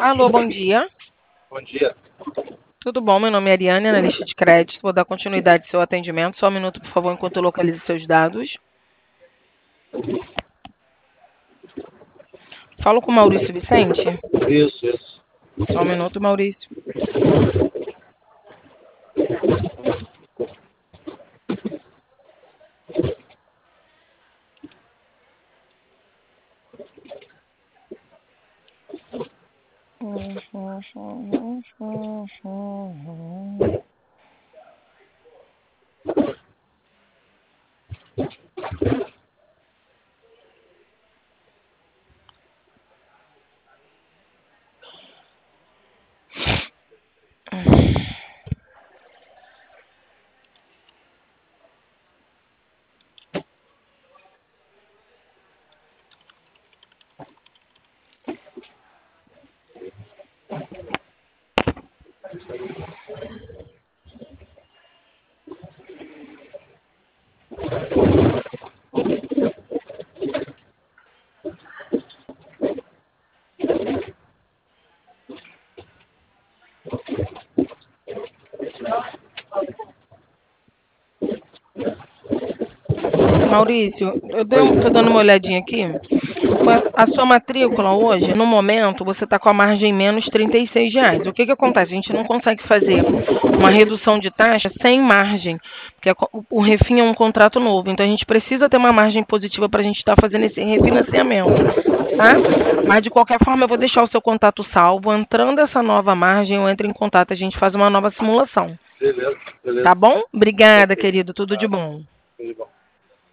Alô, bom dia. Bom dia. Tudo bom? Meu nome é Ariane, analista de crédito. Vou dar continuidade ao seu atendimento. Só um minuto, por favor, enquanto eu localizo seus dados. Falo com Maurício Vicente? Isso. Só um minuto, Maurício. Maurício, tô dando uma olhadinha aqui. A sua matrícula hoje, no momento, você está com a margem menos R$ 36. O que acontece? A gente não consegue fazer uma redução de taxa sem margem, porque o Refin é um contrato novo, então a gente precisa ter uma margem positiva para a gente estar fazendo esse refinanciamento, tá? Mas de qualquer forma, eu vou deixar o seu contato salvo. Entrando essa nova margem, eu entro em contato, a gente faz uma nova simulação. Beleza. Tá bom? Obrigada, Ok. querido. Tudo de bom. Tudo bom.